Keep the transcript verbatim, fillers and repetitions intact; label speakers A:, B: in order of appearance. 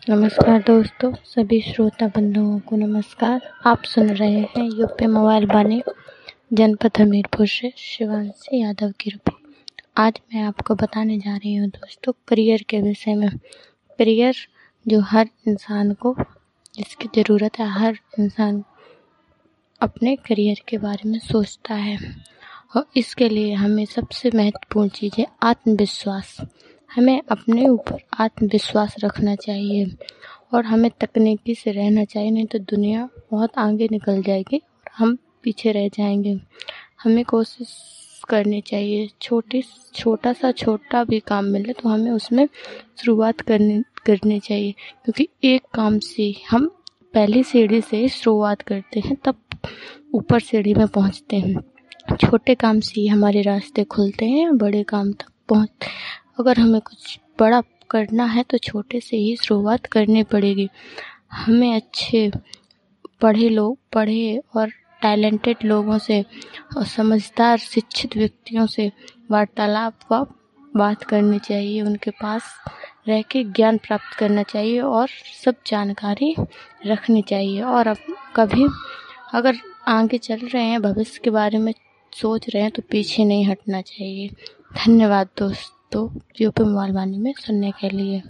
A: नमस्कार दोस्तों, सभी श्रोता बंधुओं को नमस्कार। आप सुन रहे हैं यूपी मोबाइल वाणी, जनपद हमीरपुर से शिवांशी यादव की रिपोर्ट। आज मैं आपको बताने जा रही हूँ दोस्तों करियर के विषय में। करियर जो हर इंसान को जिसकी ज़रूरत है, हर इंसान अपने करियर के बारे में सोचता है और इसके लिए हमें सबसे महत्वपूर्ण चीज़ है आत्मविश्वास। हमें अपने ऊपर आत्मविश्वास रखना चाहिए और हमें तकनीकी से रहना चाहिए, नहीं तो दुनिया बहुत आगे निकल जाएगी और हम पीछे रह जाएंगे। हमें कोशिश करनी चाहिए, छोटी छोटा सा छोटा भी काम मिले तो हमें उसमें शुरुआत करनी करनी चाहिए, क्योंकि एक काम से हम पहली सीढ़ी से शुरुआत करते हैं तब ऊपर सीढ़ी में पहुंचते हैं। छोटे काम से ही हमारे रास्ते खुलते हैं, बड़े काम तक पहुंच अगर हमें कुछ बड़ा करना है तो छोटे से ही शुरुआत करनी पड़ेगी। हमें अच्छे पढ़े लोग पढ़े और टैलेंटेड लोगों से और समझदार शिक्षित व्यक्तियों से वार्तालाप व बात करनी चाहिए, उनके पास रह के ज्ञान प्राप्त करना चाहिए और सब जानकारी रखनी चाहिए। और अब कभी अगर आगे चल रहे हैं, भविष्य के बारे में सोच रहे हैं तो पीछे नहीं हटना चाहिए। धन्यवाद दोस्तों यूपी मोबाइल वाणी में सुनने के लिए।